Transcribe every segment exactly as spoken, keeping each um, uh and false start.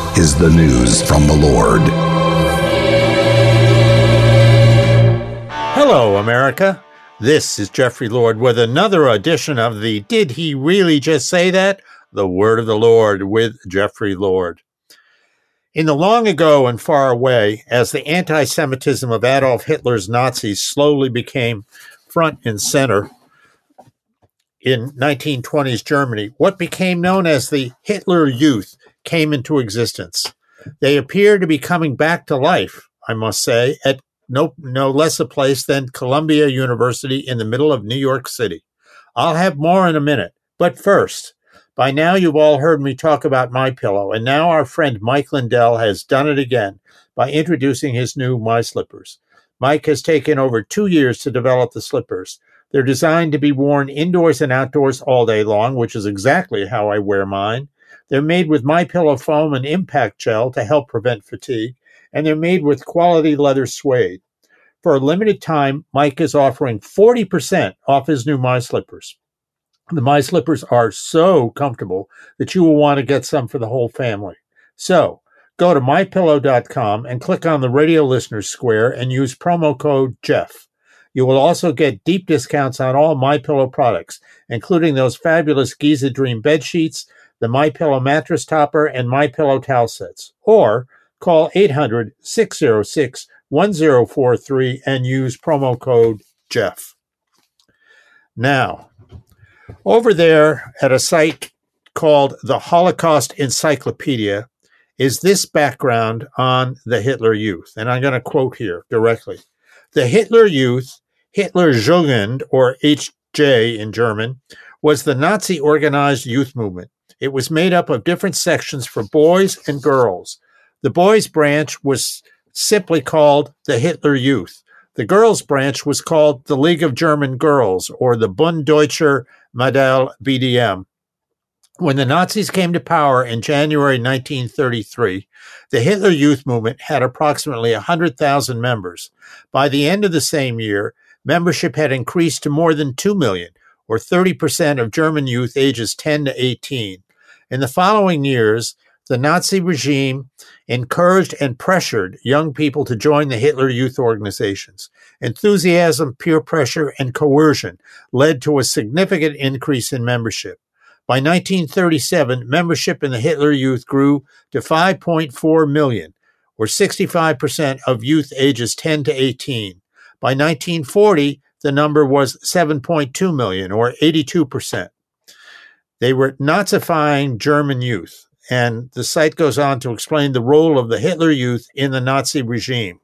is the news from the Lord. Hello, America. This is Jeffrey Lord with another edition of the Did He Really Just Say That? The Word of the Lord with Jeffrey Lord. In the long ago and far away, as the anti-Semitism of Adolf Hitler's Nazis slowly became front and center in nineteen twenties Germany, what became known as the Hitler Youth came into existence. They appear to be coming back to life, I must say, at no, no less a place than Columbia University in the middle of New York City. I'll have more in a minute, but first, by now you've all heard me talk about MyPillow, and now our friend Mike Lindell has done it again by introducing his new My Slippers. Mike has taken over two years to develop the slippers. They're designed to be worn indoors and outdoors all day long, which is exactly how I wear mine. They're made with MyPillow foam and impact gel to help prevent fatigue, and they're made with quality leather suede. For a limited time, Mike is offering forty percent off his new My Slippers. The My Slippers are so comfortable that you will want to get some for the whole family. So, go to my pillow dot com and click on the radio listeners square and use promo code Jeff. You will also get deep discounts on all MyPillow products, including those fabulous Giza Dream bed sheets, the MyPillow mattress topper, and MyPillow towel sets. Or call eight hundred, six oh six, one oh four three and use promo code Jeff. Now, over there at a site called the Holocaust Encyclopedia is this background on the Hitler Youth. And I'm going to quote here directly. The Hitler Youth, Hitlerjugend, or H J in German, was the Nazi organized youth movement. It was made up of different sections for boys and girls. The boys' branch was simply called the Hitler Youth. The girls' branch was called the League of German Girls, or the Bund Deutscher Mädel B D M. When the Nazis came to power in January nineteen thirty-three, the Hitler Youth movement had approximately one hundred thousand members. By the end of the same year, membership had increased to more than two million, or thirty percent of German youth ages ten to eighteen. In the following years, the Nazi regime encouraged and pressured young people to join the Hitler Youth organizations. Enthusiasm, peer pressure, and coercion led to a significant increase in membership. By nineteen thirty-seven, membership in the Hitler Youth grew to five point four million, or sixty-five percent of youth ages ten to eighteen. By nineteen forty, the number was seven point two million, or eighty-two percent. They were Nazifying German youth. And the site goes on to explain the role of the Hitler Youth in the Nazi regime.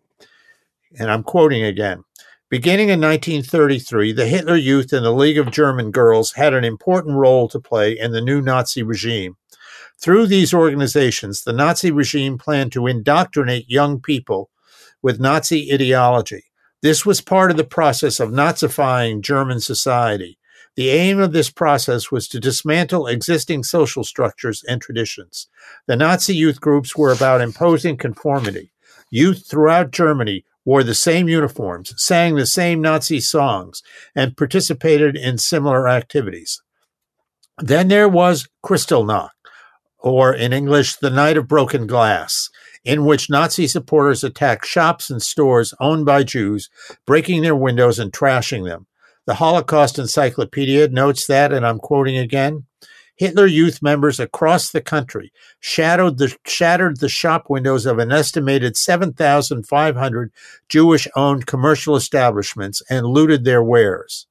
And I'm quoting again. Beginning in nineteen thirty-three, the Hitler Youth and the League of German Girls had an important role to play in the new Nazi regime. Through these organizations, the Nazi regime planned to indoctrinate young people with Nazi ideology. This was part of the process of Nazifying German society. The aim of this process was to dismantle existing social structures and traditions. The Nazi youth groups were about imposing conformity. Youth throughout Germany wore the same uniforms, sang the same Nazi songs, and participated in similar activities. Then there was Kristallnacht, or in English, the Night of Broken Glass, in which Nazi supporters attacked shops and stores owned by Jews, breaking their windows and trashing them. The Holocaust Encyclopedia notes that, and I'm quoting again, Hitler Youth members across the country shattered the, shattered the shop windows of an estimated seven thousand five hundred Jewish-owned commercial establishments and looted their wares.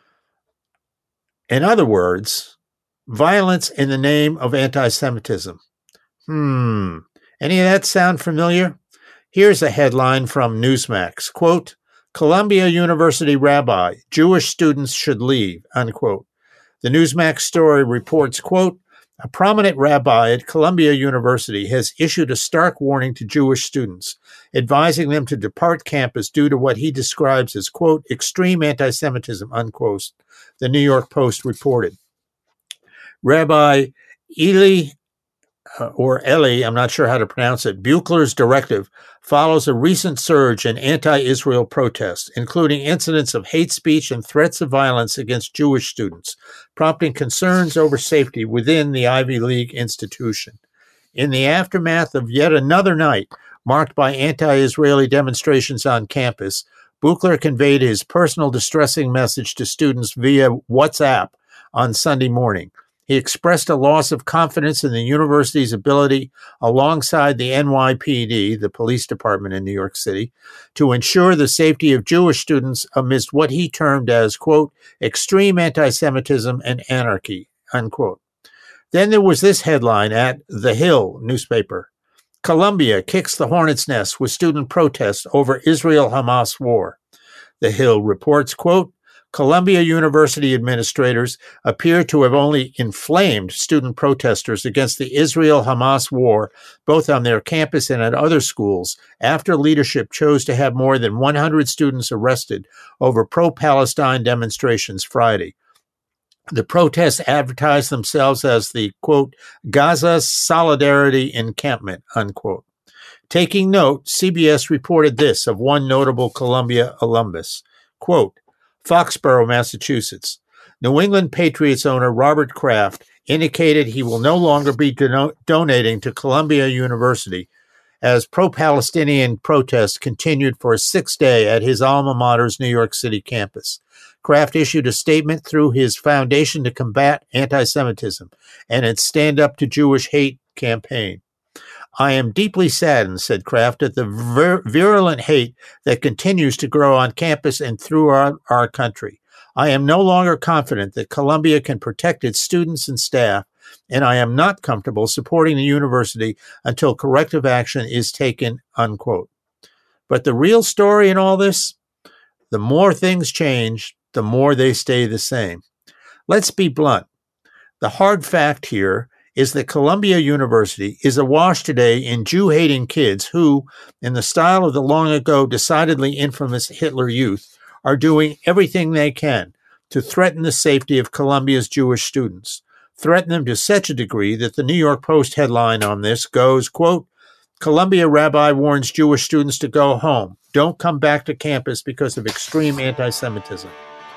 In other words, violence in the name of anti-Semitism. Hmm, any of that sound familiar? Here's a headline from Newsmax, quote, Columbia University rabbi, Jewish students should leave, unquote. The Newsmax story reports, quote, a prominent rabbi at Columbia University has issued a stark warning to Jewish students, advising them to depart campus due to what he describes as, quote, extreme anti-Semitism, unquote, the New York Post reported. Rabbi Eli, uh, or Eli, I'm not sure how to pronounce it, Buechler's directive follows a recent surge in anti-Israel protests, including incidents of hate speech and threats of violence against Jewish students, prompting concerns over safety within the Ivy League institution. In the aftermath of yet another night marked by anti-Israeli demonstrations on campus, Buchler conveyed his personal distressing message to students via WhatsApp on Sunday morning. He expressed a loss of confidence in the university's ability, alongside the N Y P D, the police department in New York City, to ensure the safety of Jewish students amidst what he termed as, quote, extreme anti-Semitism and anarchy, unquote. Then there was this headline at The Hill newspaper. Columbia kicks the hornet's nest with student protests over Israel-Hamas war. The Hill reports, quote, Columbia University administrators appear to have only inflamed student protesters against the Israel-Hamas war, both on their campus and at other schools, after leadership chose to have more than one hundred students arrested over pro-Palestine demonstrations Friday. The protests advertised themselves as the, quote, Gaza Solidarity Encampment, unquote. Taking note, C B S reported this of one notable Columbia alumnus, quote, Foxborough, Massachusetts. New England Patriots owner Robert Kraft indicated he will no longer be don- donating to Columbia University as pro-Palestinian protests continued for a sixth day at his alma mater's New York City campus. Kraft issued a statement through his Foundation to Combat Anti-Semitism and its Stand Up to Jewish Hate campaign. I am deeply saddened, said Kraft, at the vir- virulent hate that continues to grow on campus and throughout our, our country. I am no longer confident that Columbia can protect its students and staff, and I am not comfortable supporting the university until corrective action is taken, unquote. But the real story in all this, the more things change, the more they stay the same. Let's be blunt. The hard fact here is that Columbia University is awash today in Jew-hating kids who, in the style of the long ago decidedly infamous Hitler Youth, are doing everything they can to threaten the safety of Columbia's Jewish students, threaten them to such a degree that the New York Post headline on this goes, quote, Columbia rabbi warns Jewish students to go home. Don't come back to campus because of extreme anti-Semitism.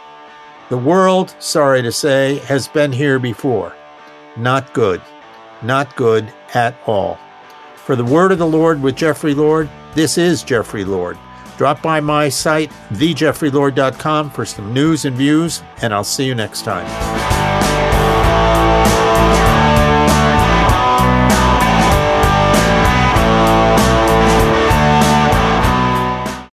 The world, sorry to say, has been here before. Not good. Not good at all. For the Word of the Lord with Jeffrey Lord, this is Jeffrey Lord. Drop by my site, the jeffrey lord dot com, for some news and views, and I'll see you next time.